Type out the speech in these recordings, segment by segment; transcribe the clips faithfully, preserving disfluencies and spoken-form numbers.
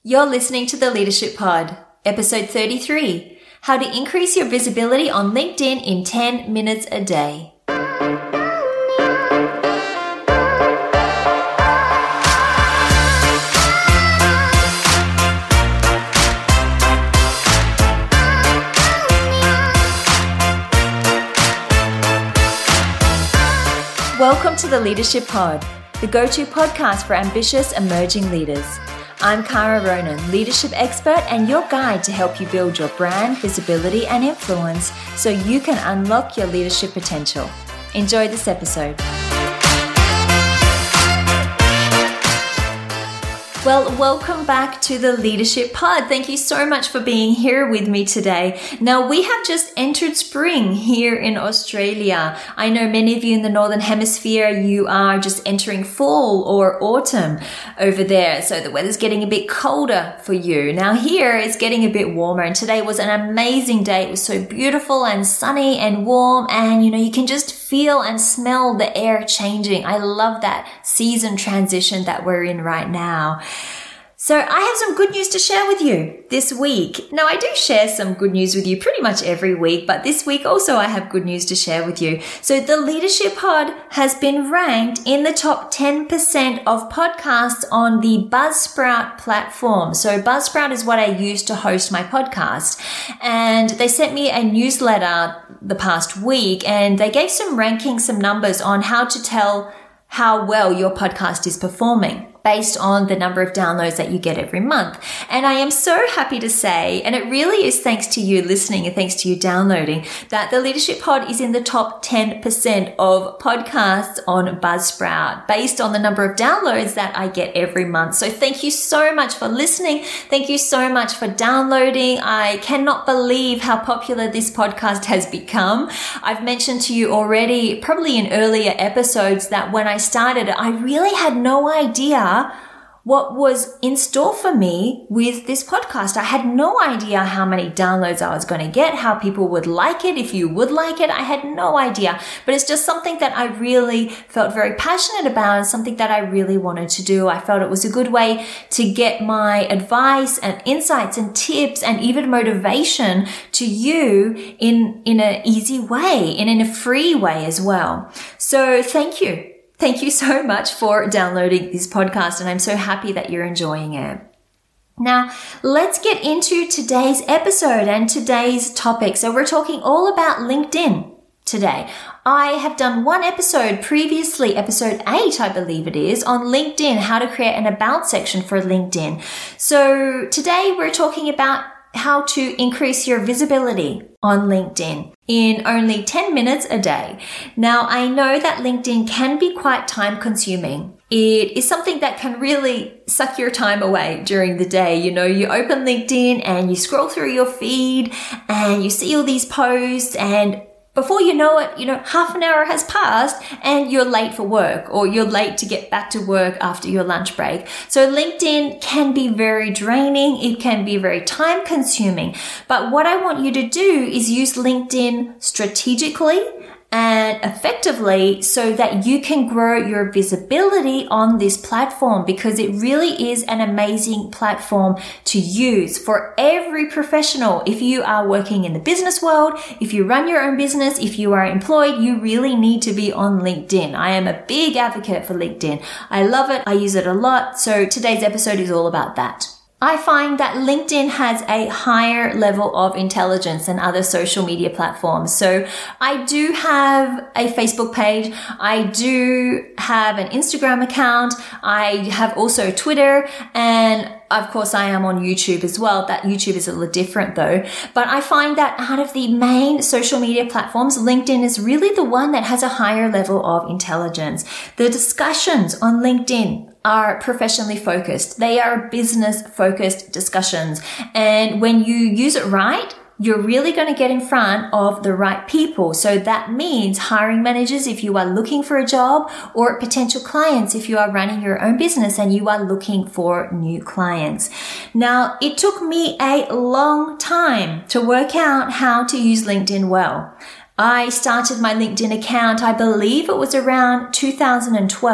You're listening to the Leadership Pod, episode thirty-three, how to increase your visibility on LinkedIn in ten minutes a day. Welcome to the Leadership Pod, the go-to podcast for ambitious emerging leaders. I'm Cara Ronan, leadership expert and your guide to help you build your brand, visibility and influence so you can unlock your leadership potential. Enjoy this episode. Well, welcome back to the Leadership Pod. Thank you so much for being here with me today. Now, we have just entered spring here in Australia. I know many of you in the Northern Hemisphere, you are just entering fall or autumn over there. So the weather's getting a bit colder for you. Now here it's getting a bit warmer, and today was an amazing day. It was so beautiful and sunny and warm, and you know, you can just feel and smell the air changing. I love that season transition that we're in right now. So I have some good news to share with you this week. Now, I do share some good news with you pretty much every week, but this week also I have good news to share with you. So the Leadership Pod has been ranked in the top ten percent of podcasts on the Buzzsprout platform. So Buzzsprout is what I use to host my podcast. And they sent me a newsletter the past week, and they gave some rankings, some numbers on how to tell how well your podcast is performing based on the number of downloads that you get every month. And I am so happy to say, and it really is thanks to you listening and thanks to you downloading, that the Leadership Pod is in the top ten percent of podcasts on Buzzsprout based on the number of downloads that I get every month. So thank you so much for listening. Thank you so much for downloading. I cannot believe how popular this podcast has become. I've mentioned to you already, probably in earlier episodes, that when I started, I really had no idea what was in store for me with this podcast. I had no idea how many downloads I was going to get, how people would like it, if you would like it. I had no idea, but it's just something that I really felt very passionate about and something that I really wanted to do. I felt it was a good way to get my advice and insights and tips and even motivation to you in, in an easy way and in a free way as well. So thank you. Thank you so much for downloading this podcast, and I'm so happy that you're enjoying it. Now, let's get into today's episode and today's topic. So we're talking all about LinkedIn today. I have done one episode previously, episode eight, I believe it is, on LinkedIn, how to create an about section for LinkedIn. So today we're talking about how to increase your visibility on LinkedIn in only ten minutes a day. Now, I know that LinkedIn can be quite time consuming. It is something that can really suck your time away during the day. You know, you open LinkedIn and you scroll through your feed and you see all these posts, and before you know it, you know, half an hour has passed and you're late for work, or you're late to get back to work after your lunch break. So LinkedIn can be very draining. It can be very time consuming. But what I want you to do is use LinkedIn strategically and effectively so that you can grow your visibility on this platform, because it really is an amazing platform to use for every professional. If you are working in the business world, if you run your own business, if you are employed, you really need to be on LinkedIn. I am a big advocate for LinkedIn. I love it. I use it a lot. So today's episode is all about that. I find that LinkedIn has a higher level of intelligence than other social media platforms. So I do have a Facebook page. I do have an Instagram account. I have also Twitter, and of course, I am on YouTube as well. That YouTube is a little different though. But I find that out of the main social media platforms, LinkedIn is really the one that has a higher level of intelligence. The discussions on LinkedIn are professionally focused. They are business focused discussions. And when you use it right, you're really going to get in front of the right people. So that means hiring managers if you are looking for a job, or potential clients if you are running your own business and you are looking for new clients. Now, it took me a long time to work out how to use LinkedIn well. I started my LinkedIn account, I believe it was around two thousand twelve.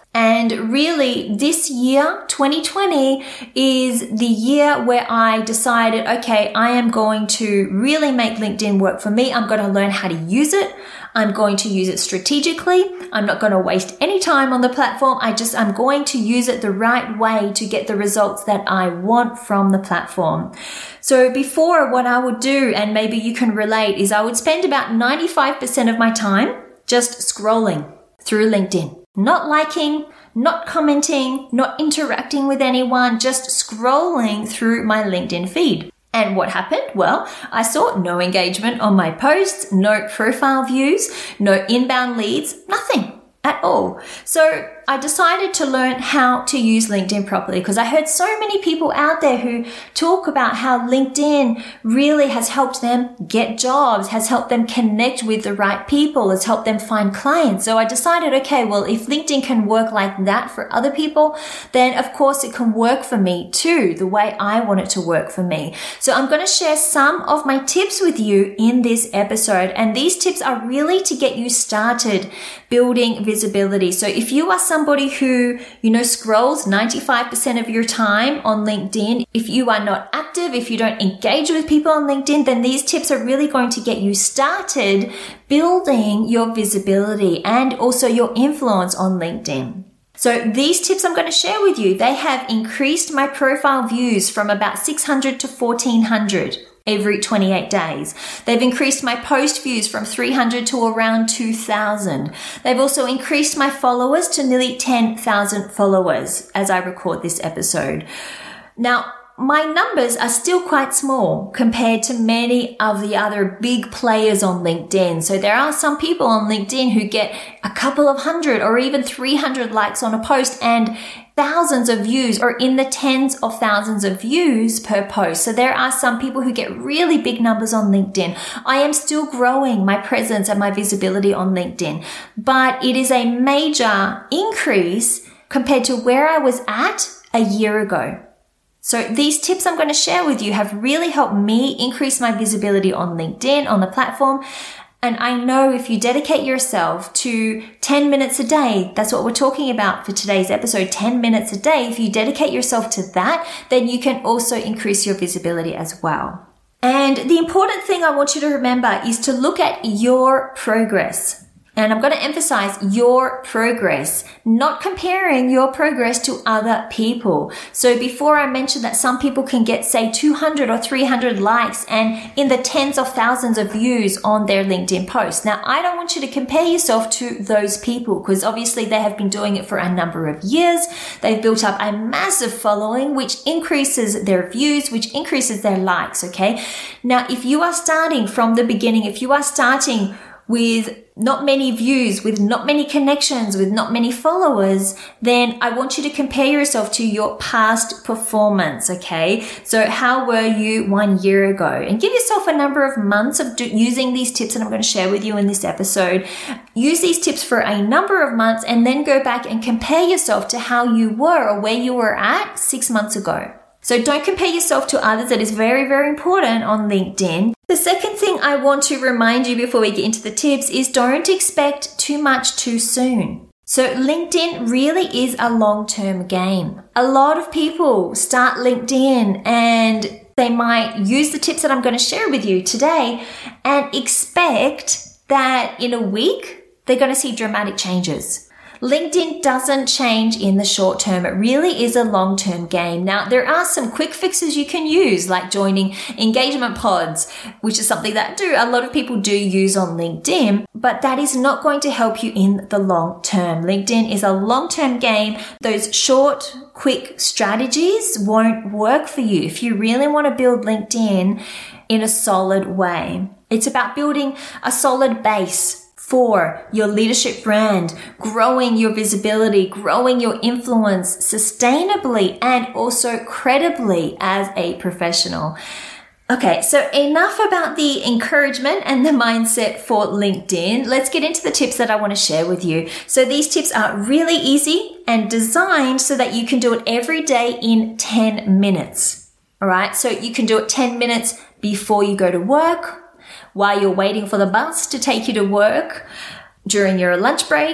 And really, this year, twenty twenty, is the year where I decided, okay, I am going to really make LinkedIn work for me. I'm going to learn how to use it. I'm going to use it strategically. I'm not going to waste any time on the platform. I just, I'm going to use it the right way to get the results that I want from the platform. So before, what I would do, and maybe you can relate, is I would spend about ninety-five percent of my time just scrolling through LinkedIn. Not liking, not commenting, not interacting with anyone, just scrolling through my LinkedIn feed. And what happened? Well, I saw no engagement on my posts, no profile views, no inbound leads, nothing at all. So I decided to learn how to use LinkedIn properly because I heard so many people out there who talk about how LinkedIn really has helped them get jobs, has helped them connect with the right people, has helped them find clients. So I decided, okay, well, if LinkedIn can work like that for other people, then of course it can work for me too, the way I want it to work for me. So I'm going to share some of my tips with you in this episode. And these tips are really to get you started building visibility. So if you are somebody who, you know, scrolls ninety-five percent of your time on LinkedIn, if you are not active, if you don't engage with people on LinkedIn, then these tips are really going to get you started building your visibility and also your influence on LinkedIn. So these tips I'm going to share with you, they have increased my profile views from about six hundred to fourteen hundred. Every twenty-eight days. They've increased my post views from three hundred to around two thousand. They've also increased my followers to nearly ten thousand followers as I record this episode. Now, my numbers are still quite small compared to many of the other big players on LinkedIn. So there are some people on LinkedIn who get a couple of hundred or even three hundred likes on a post and thousands of views or in the tens of thousands of views per post. So there are some people who get really big numbers on LinkedIn. I am still growing my presence and my visibility on LinkedIn, but it is a major increase compared to where I was at a year ago. So these tips I'm going to share with you have really helped me increase my visibility on LinkedIn, on the platform. And I know if you dedicate yourself to ten minutes a day, that's what we're talking about for today's episode, ten minutes a day. If you dedicate yourself to that, then you can also increase your visibility as well. And the important thing I want you to remember is to look at your progress. And I'm going to emphasize your progress, not comparing your progress to other people. So before I mentioned that some people can get, say, two hundred or three hundred likes and in the tens of thousands of views on their LinkedIn posts. Now, I don't want you to compare yourself to those people because obviously they have been doing it for a number of years. They've built up a massive following, which increases their views, which increases their likes, okay? Now, if you are starting from the beginning, if you are starting with not many views, with not many connections, with not many followers, then I want you to compare yourself to your past performance, okay? So how were you one year ago? And give yourself a number of months of do- using these tips that I'm going to share with you in this episode. Use these tips for a number of months and then go back and compare yourself to how you were or where you were at six months ago. So don't compare yourself to others. That is very, very important on LinkedIn. The second thing I want to remind you before we get into the tips is don't expect too much too soon. So LinkedIn really is a long-term game. A lot of people start LinkedIn and they might use the tips that I'm going to share with you today and expect that in a week they're going to see dramatic changes. LinkedIn doesn't change in the short term. It really is a long-term game. Now, there are some quick fixes you can use, like joining engagement pods, which is something that do a lot of people do use on LinkedIn, but that is not going to help you in the long term. LinkedIn is a long-term game. Those short, quick strategies won't work for you if you really want to build LinkedIn in a solid way. It's about building a solid base for your leadership brand, growing your visibility, growing your influence sustainably and also credibly as a professional. Okay, so enough about the encouragement and the mindset for LinkedIn. Let's get into the tips that I want to share with you. So these tips are really easy and designed so that you can do it every day in ten minutes. All right, so you can do it ten minutes before you go to work, while you're waiting for the bus to take you to work, during your lunch break,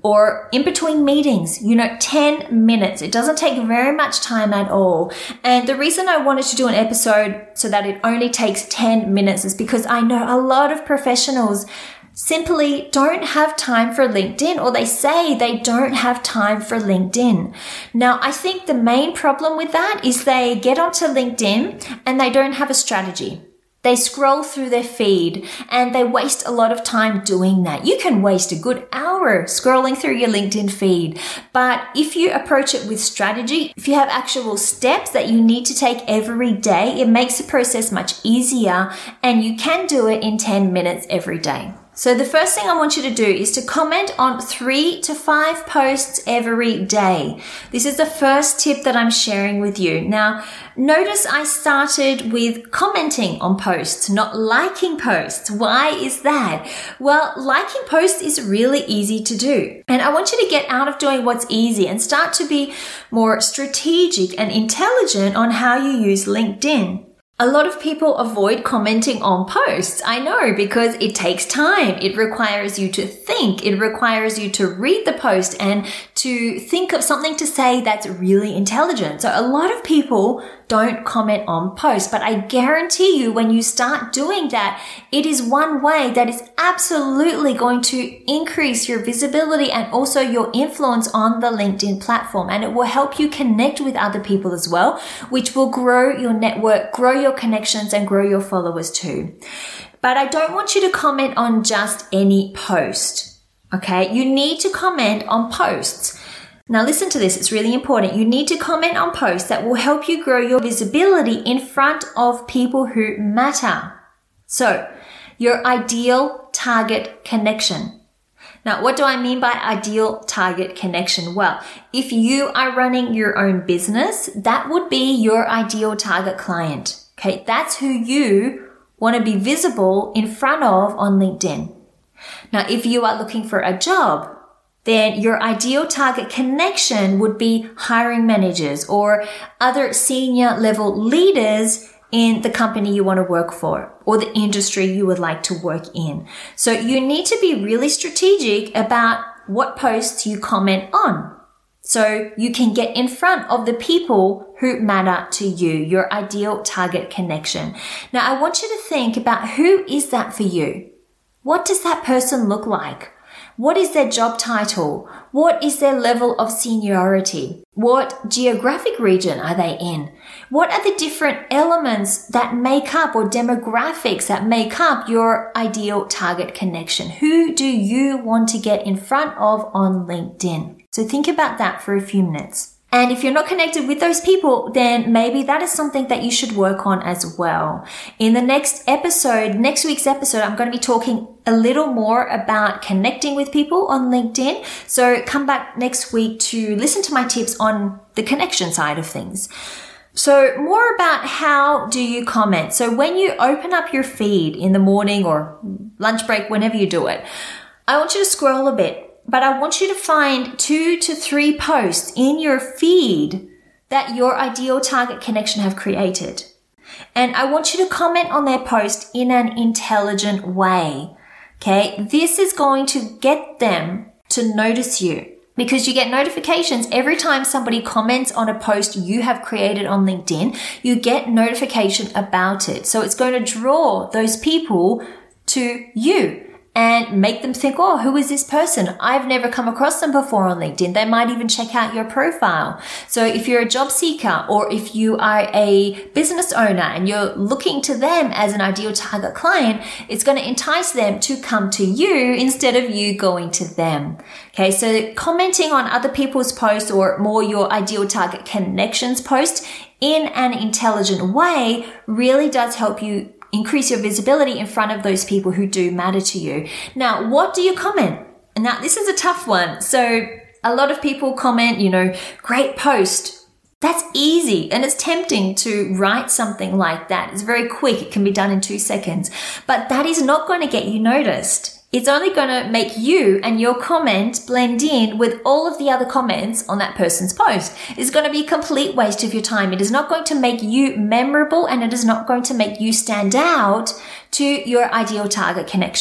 or in between meetings, you know, ten minutes. It doesn't take very much time at all. And the reason I wanted to do an episode so that it only takes ten minutes is because I know a lot of professionals simply don't have time for LinkedIn, or they say they don't have time for LinkedIn. Now, I think the main problem with that is they get onto LinkedIn and they don't have a strategy. They scroll through their feed and they waste a lot of time doing that. You can waste a good hour scrolling through your LinkedIn feed. But if you approach it with strategy, if you have actual steps that you need to take every day, it makes the process much easier, and you can do it in ten minutes every day. So the first thing I want you to do is to comment on three to five posts every day. This is the first tip that I'm sharing with you. Now, notice I started with commenting on posts, not liking posts. Why is that? Well, liking posts is really easy to do. And I want you to get out of doing what's easy and start to be more strategic and intelligent on how you use LinkedIn. A lot of people avoid commenting on posts. I know, because it takes time. It requires you to think. It requires you to read the post and to think of something to say that's really intelligent. So a lot of people don't comment on posts, but I guarantee you when you start doing that, it is one way that is absolutely going to increase your visibility and also your influence on the LinkedIn platform. And it will help you connect with other people as well, which will grow your network, grow your connections, and grow your followers too. But I don't want you to comment on just any post. Okay, you need to comment on posts. Now listen to this, it's really important. You need to comment on posts that will help you grow your visibility in front of people who matter. So, your ideal target connection. Now, what do I mean by ideal target connection? Well, if you are running your own business, that would be your ideal target client. Okay, that's who you want to be visible in front of on LinkedIn. Now, if you are looking for a job, then your ideal target connection would be hiring managers or other senior level leaders in the company you want to work for or the industry you would like to work in. So you need to be really strategic about what posts you comment on, so you can get in front of the people who matter to you, your ideal target connection. Now, I want you to think about, who is that for you? What does that person look like? What is their job title? What is their level of seniority? What geographic region are they in? What are the different elements that make up, or demographics that make up, your ideal target connection? Who do you want to get in front of on LinkedIn? So think about that for a few minutes. And if you're not connected with those people, then maybe that is something that you should work on as well. In the next episode, next week's episode, I'm going to be talking a little more about connecting with people on LinkedIn. So come back next week to listen to my tips on the connection side of things. So more about how do you comment. So when you open up your feed in the morning or lunch break, whenever you do it, I want you to scroll a bit. But I want you to find two to three posts in your feed that your ideal target connection have created. And I want you to comment on their post in an intelligent way. Okay. This is going to get them to notice you, because you get notifications every time somebody comments on a post you have created on LinkedIn. You get notification about it. So it's going to draw those people to you and make them think, oh, who is this person? I've never come across them before on LinkedIn. They might even check out your profile. So if you're a job seeker, or if you are a business owner and you're looking to them as an ideal target client, it's going to entice them to come to you instead of you going to them. Okay, so commenting on other people's posts, or more your ideal target connections post, in an intelligent way really does help you increase your visibility in front of those people who do matter to you. Now, what do you comment? Now, this is a tough one. So a lot of people comment, you know, great post. That's easy. And it's tempting to write something like that. It's very quick. It can be done in two seconds. But that is not going to get you noticed. It's only going to make you and your comment blend in with all of the other comments on that person's post. It's going to be a complete waste of your time. It is not going to make you memorable, and it is not going to make you stand out to your ideal target connection.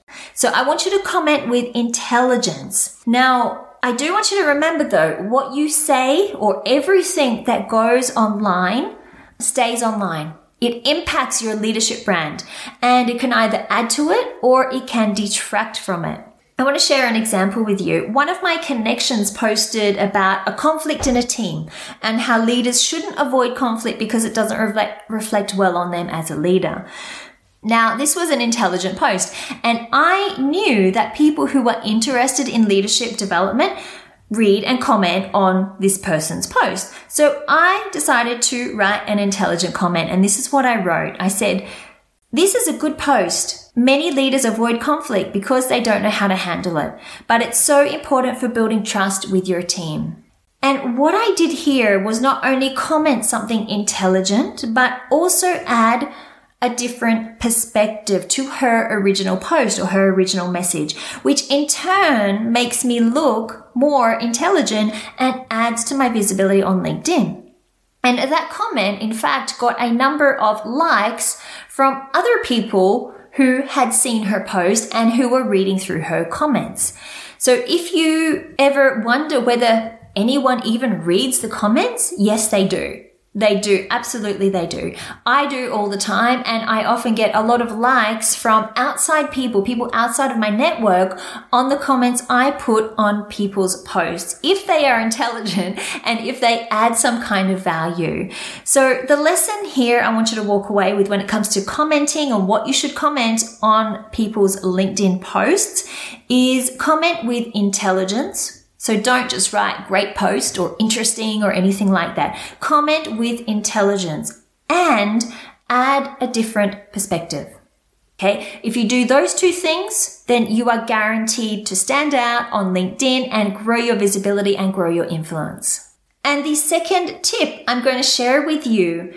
So I want you to comment with intelligence. Now, I do want you to remember though, what you say or everything that goes online stays online. It impacts your leadership brand and it can either add to it or it can detract from it. I want to share an example with you. One of my connections posted about a conflict in a team and how leaders shouldn't avoid conflict because it doesn't reflect, reflect well on them as a leader. Now, this was an intelligent post, and I knew that people who were interested in leadership development read and comment on this person's post. So I decided to write an intelligent comment, and this is what I wrote. I said, "This is a good post. Many leaders avoid conflict because they don't know how to handle it, but it's so important for building trust with your team." And what I did here was not only comment something intelligent, but also add a different perspective to her original post or her original message, which in turn makes me look more intelligent and adds to my visibility on LinkedIn. And that comment, in fact, got a number of likes from other people who had seen her post and who were reading through her comments. So if you ever wonder whether anyone even reads the comments, yes, they do. They do. Absolutely, they do. I do all the time, and I often get a lot of likes from outside people, people outside of my network on the comments I put on people's posts, if they are intelligent and if they add some kind of value. So the lesson here I want you to walk away with when it comes to commenting on what you should comment on people's LinkedIn posts is comment with intelligence. So don't just write great post or interesting or anything like that. Comment with intelligence and add a different perspective. Okay. If you do those two things, then you are guaranteed to stand out on LinkedIn and grow your visibility and grow your influence. And the second tip I'm going to share with you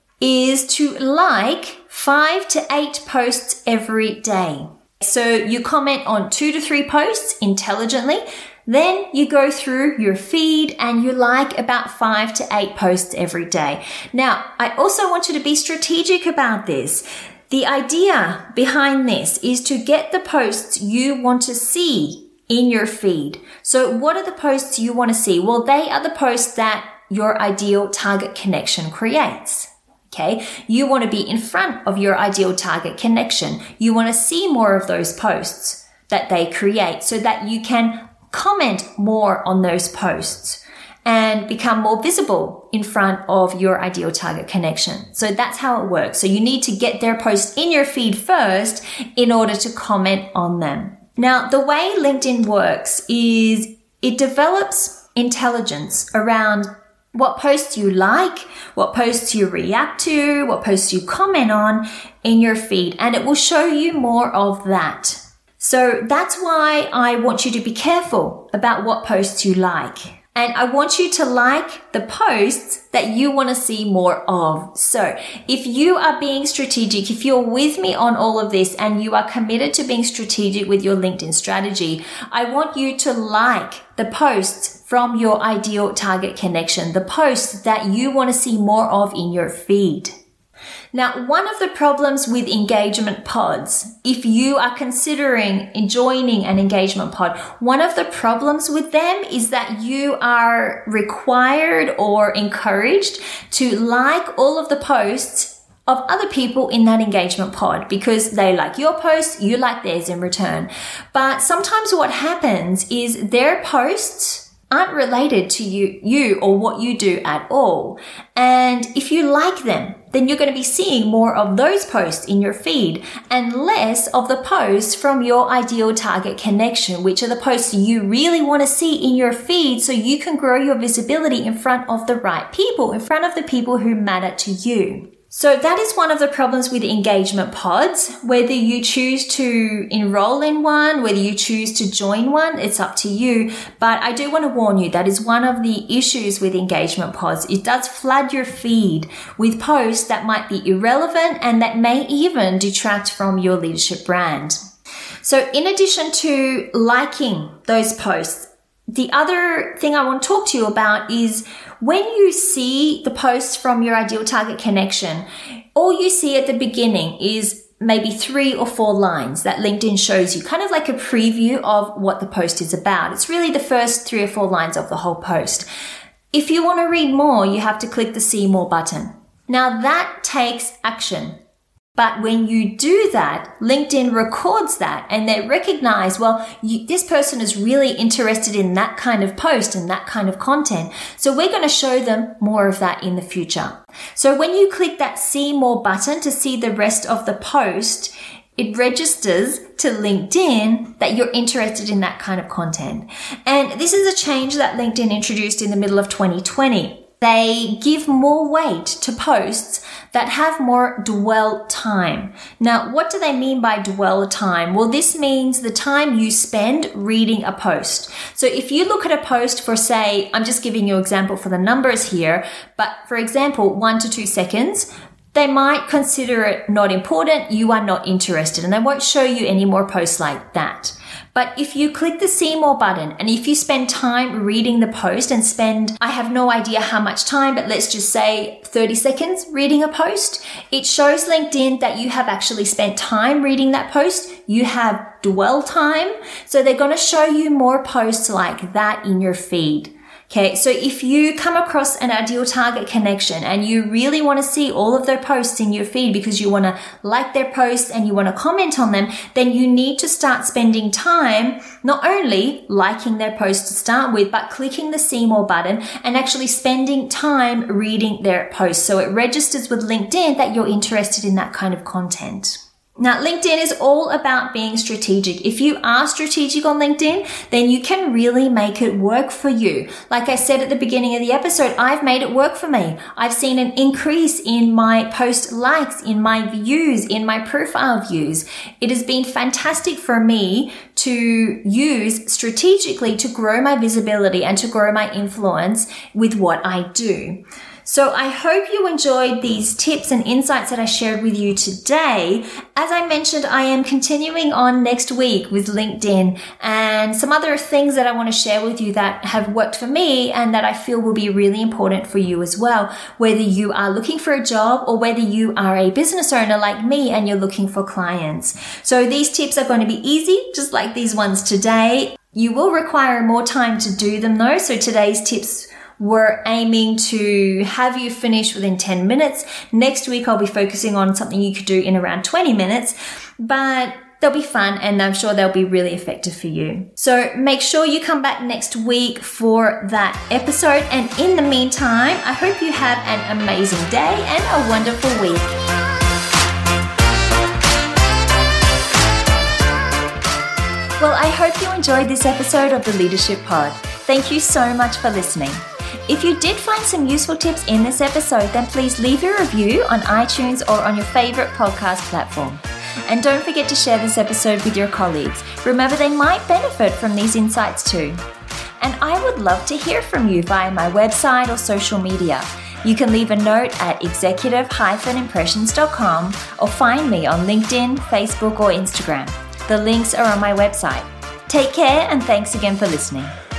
is to like five to eight posts every day. So you comment on two to three posts intelligently. Then you go through your feed and you like about five to eight posts every day. Now, I also want you to be strategic about this. The idea behind this is to get the posts you want to see in your feed. So what are the posts you want to see? Well, they are the posts that your ideal target connection creates. Okay. You want to be in front of your ideal target connection. You want to see more of those posts that they create so that you can comment more on those posts and become more visible in front of your ideal target connection. So that's how it works. So you need to get their posts in your feed first in order to comment on them. Now, the way LinkedIn works is it develops intelligence around what posts you like, what posts you react to, what posts you comment on in your feed, and it will show you more of that. So that's why I want you to be careful about what posts you like. And I want you to like the posts that you want to see more of. So if you are being strategic, if you're with me on all of this and you are committed to being strategic with your LinkedIn strategy, I want you to like the posts from your ideal target connection, the posts that you want to see more of in your feed. Now, one of the problems with engagement pods, if you are considering joining an engagement pod, one of the problems with them is that you are required or encouraged to like all of the posts of other people in that engagement pod because they like your post, you like theirs in return. But sometimes what happens is their posts aren't related to you, you or what you do at all. And if you like them, then you're going to be seeing more of those posts in your feed and less of the posts from your ideal target connection, which are the posts you really want to see in your feed so you can grow your visibility in front of the right people, in front of the people who matter to you. So that is one of the problems with engagement pods. Whether you choose to enroll in one, whether you choose to join one, it's up to you. But I do want to warn you, that is one of the issues with engagement pods. It does flood your feed with posts that might be irrelevant and that may even detract from your leadership brand. So in addition to liking those posts, the other thing I want to talk to you about is when you see the posts from your ideal target connection, all you see at the beginning is maybe three or four lines that LinkedIn shows you, kind of like a preview of what the post is about. It's really the first three or four lines of the whole post. If you want to read more, you have to click the See More button. Now that takes action. But when you do that, LinkedIn records that and they recognize, well, you, this person is really interested in that kind of post and that kind of content. So we're going to show them more of that in the future. So when you click that See More button to see the rest of the post, it registers to LinkedIn that you're interested in that kind of content. And this is a change that LinkedIn introduced in the middle of twenty twenty. They give more weight to posts that have more dwell time. Now, what do they mean by dwell time? Well, this means the time you spend reading a post. So if you look at a post for, say, I'm just giving you an example for the numbers here, but for example, one to two seconds, they might consider it not important, you are not interested, and they won't show you any more posts like that. But if you click the See More button and if you spend time reading the post and spend, I have no idea how much time, but let's just say thirty seconds reading a post, it shows LinkedIn that you have actually spent time reading that post. You have dwell time. So they're going to show you more posts like that in your feed. Okay, so if you come across an ideal target connection and you really want to see all of their posts in your feed because you want to like their posts and you want to comment on them, then you need to start spending time not only liking their posts to start with, but clicking the See More button and actually spending time reading their posts. So it registers with LinkedIn that you're interested in that kind of content. Now, LinkedIn is all about being strategic. If you are strategic on LinkedIn, then you can really make it work for you. Like I said at the beginning of the episode, I've made it work for me. I've seen an increase in my post likes, in my views, in my profile views. It has been fantastic for me to use strategically to grow my visibility and to grow my influence with what I do. So I hope you enjoyed these tips and insights that I shared with you today. As I mentioned, I am continuing on next week with LinkedIn and some other things that I want to share with you that have worked for me and that I feel will be really important for you as well, whether you are looking for a job or whether you are a business owner like me and you're looking for clients. So these tips are going to be easy, just like these ones today. You will require more time to do them though. So today's tips we're aiming to have you finish within ten minutes. Next week, I'll be focusing on something you could do in around twenty minutes, but they'll be fun and I'm sure they'll be really effective for you. So make sure you come back next week for that episode. And in the meantime, I hope you have an amazing day and a wonderful week. Well, I hope you enjoyed this episode of the Leadership Pod. Thank you so much for listening. If you did find some useful tips in this episode, then please leave a review on iTunes or on your favorite podcast platform. And don't forget to share this episode with your colleagues. Remember, they might benefit from these insights too. And I would love to hear from you via my website or social media. You can leave a note at executive dash impressions dot com or find me on LinkedIn, Facebook, or Instagram. The links are on my website. Take care and thanks again for listening.